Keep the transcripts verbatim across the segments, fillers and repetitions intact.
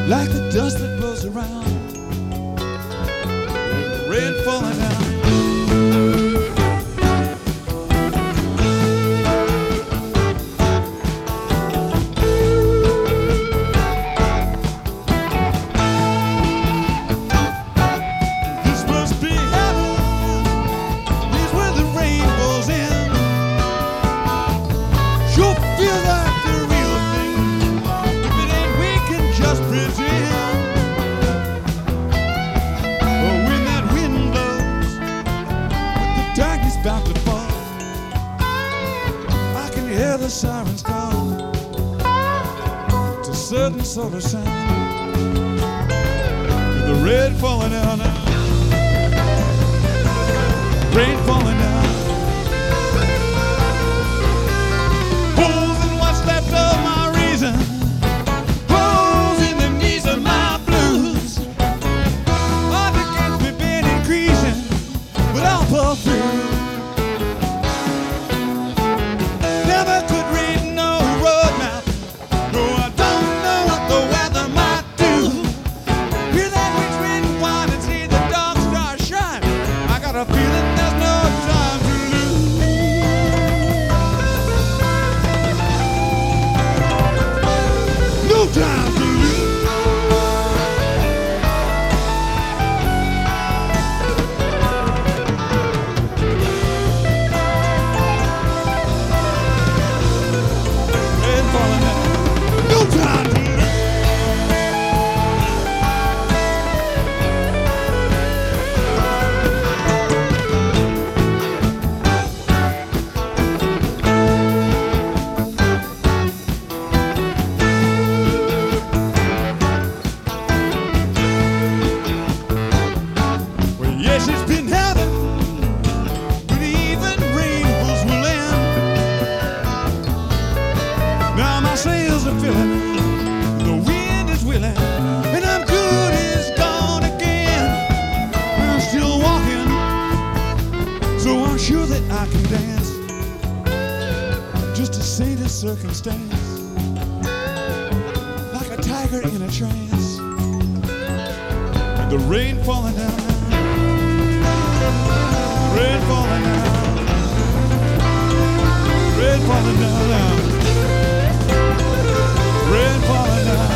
like the dust that blows around, and the rain falling down. This must be heaven. These where the rainbow's in. Sure feel like the real thing. If it ain't, we can just pretend. But when that wind blows, with the darkness about to fall, I can hear the sirens call. It's a certain sort of sound. With the rain falling down now. Rain falling down. Holes in what's left of my reason. Holes in the knees of my blues. Odds against me been increasing, but I'll pull through. Never could read no road map. No, I don't know what the weather might do. Hear that witch wind whine and see the dark stars shine. I got a feeling there's no time to lose. No time to lose. Rain falling down. No time to lose. Well, yes, it's been heaven, but even rainbows will end. Now my sails are filling, the wind is willing, and I'm good as gone again. I'm still walking, so I'm sure that I can dance, just to say this circumstance, like a tiger in a trance. With the rain falling down. Rain falling down. Rain falling down now. Rain falling down.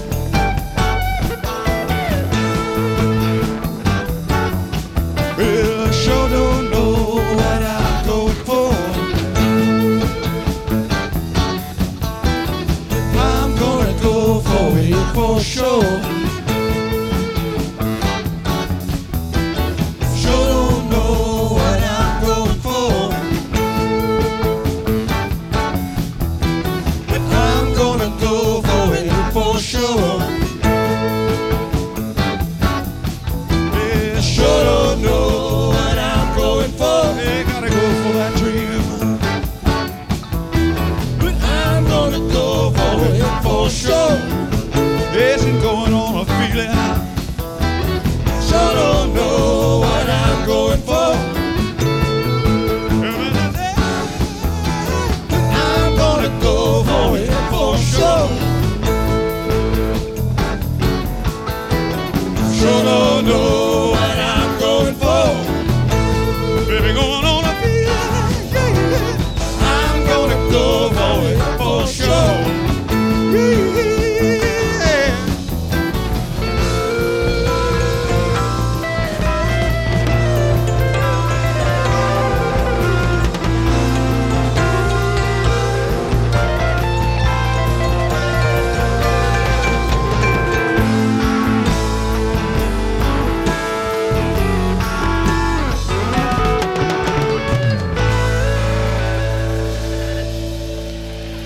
Well,